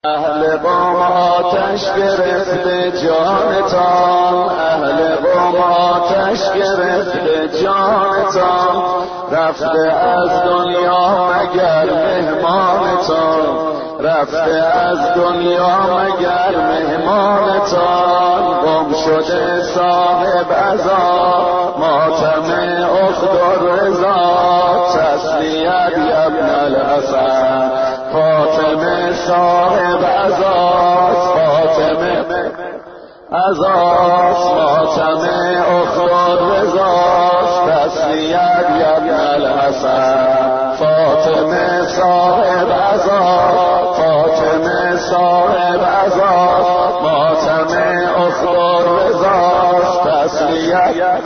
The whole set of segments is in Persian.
اهل قوم آتش گرفته جانتان، اهل قوم آتش گرفته جانتان، رفته از دنیا مگر مهمانتان، رفته از دنیا مگر مهمانتان، گم شده صاحب عزا ماتم اخت الرضا، تسلیت ابن الحسن فاطمه صاحب عزاست، فاطمه عزاست، ماتم اخت الرضاست، تسلیت ابن الحسن فاطمه صاحب عزاست، فاطمه صاحب عزاست، ماتم اخت الرضاست، تسلیت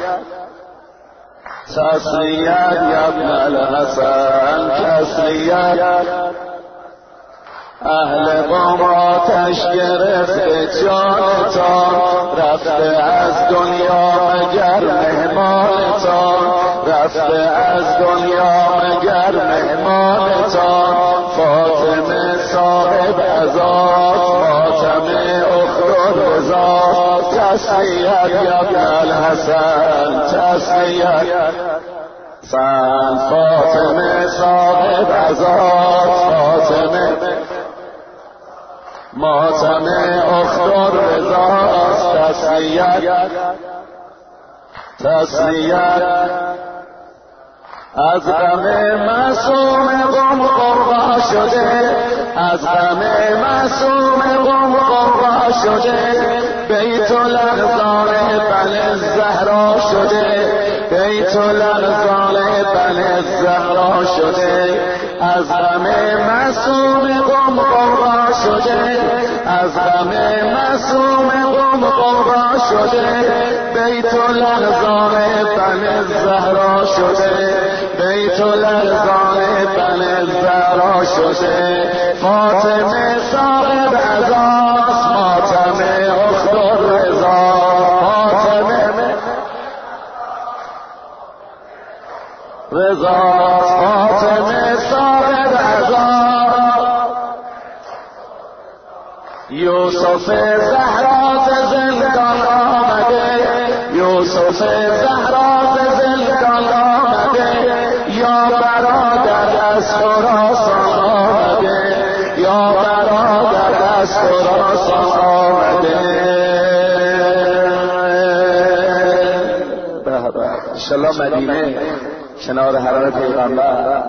ابن الحسن تسلیت. اهل قوم آتش گرفته جانتان، رفته از دنیا مگر مهمانتان، رفته از دنیا مگر مهمانتان، فاطمه صاحب عزاست، ماتم اخت الرضاست، تسلیت ابن الحسن تسلیت. فاطمه صاحب عزاست، فاطمه ماتم اخت الرضاست، تسلیت تسلیت. از غم معصوم قم قربا شده، از غم معصوم قم قربا شده، بیت الاحزان بن زهرا شده، بیت الاحزان بن زهرا شده، از غم معصوم قم قربا شده، از غم معصوم قم قربا شده، بیت الاحزان بن زهرا شده، بیت الاحزان بن زهرا شده، فاطمه صاحب عزاست، ماتم اخت الرضا، فاطمه رضا، فاطمه صاحب عزاست. یوسف زهرا ز زندان آمده، یوسف زهرا ز زندان آمده، یا برادر از خراسان آمده، یا برادر از خراسان آمده. انشالله مدینه کنار حرم پیغمبر.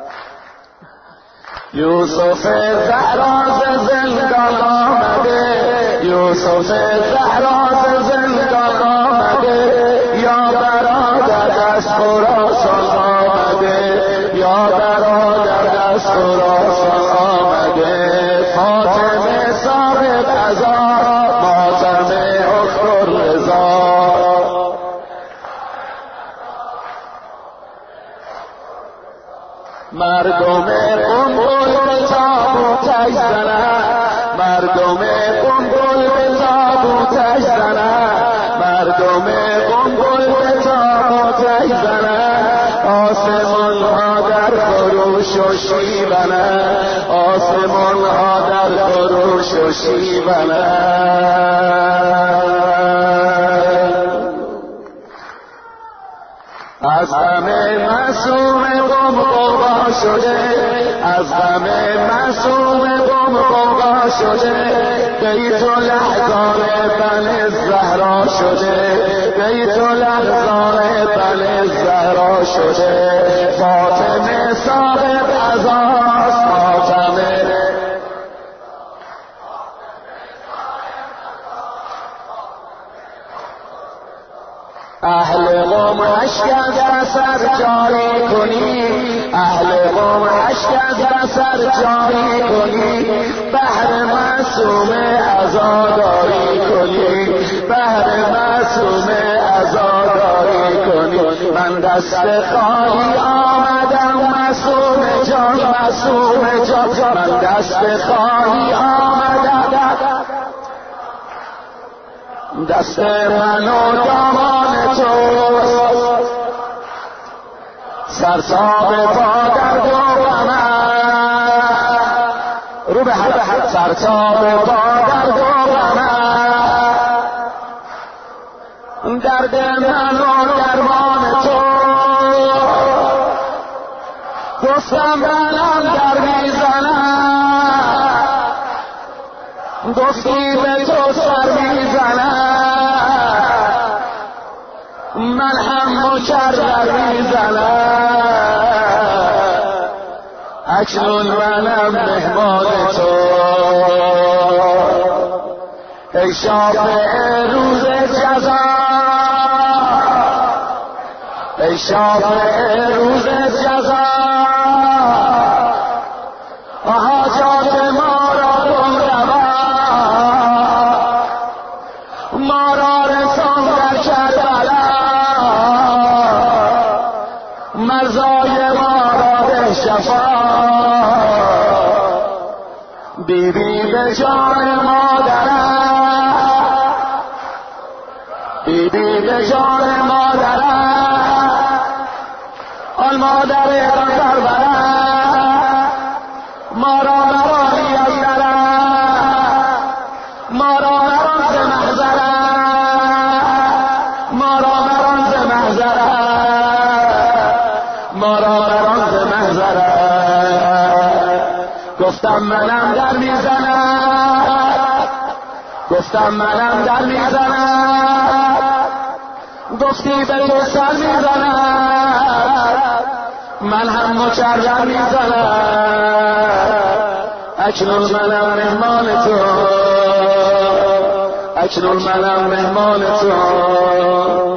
یوسف زهرا ز زندان آمده، یوسف زهرا ز زندان آمده، یا برادر از خراسان آمده، یا برادر از خراسان آمده، فاطمه صاحب عزا، ماتم اخت الرضا. مردم قنبل به تابوتش زنند، مردم قنبل به تابوتش زنند، مردم قنبل به تابوتش زنند، آسمان ها در خروش و شیونند، آسمان ها در خروش و شیونند. از غم معصوم قم قربا شده، از غم معصوم قم قربا شده، بیت الاحزان بن زهرا شده، بیت الاحزان بن زهرا شده، فاطمه صاحب عزاست، فاطمه اهل قوم اشک از اثر جاری کنی، اهل قوم اشک از اثر جاری کنی، بهر معصوم عزاداری کنی، بهر معصوم عزاداری کنی. من دست خالی آمدم معصوم جان، معصوم جان، من دست خالی آمدم، دست من و دامان تو، سرساب پا در دو غمم، رو به بدهد سرتاب با درد و غمم درد من و درمان تو گفتم منم در میزنم گفتی به تو سر میزنم من هم مکرر میزنم اکنون منم مهمان تو ای شافع روز جزا ای شافع روز جزا حاجات ما را کن روا ما را رسان در کربلا مرزای ما را به شفا بیبی به جان مادرم بیبی به جان مادرم آن مادر کربلا ما را مرانی از درم ما را مران ز محضرم ما را مران ز محضرم ما را مران ز محضرم گفتم منم در میزنم گفتم منم در میزنم گفتی به تو سر میزنم من هم مکرر میزنم اکنون منم مهمان تو اکنون منم مهمان تو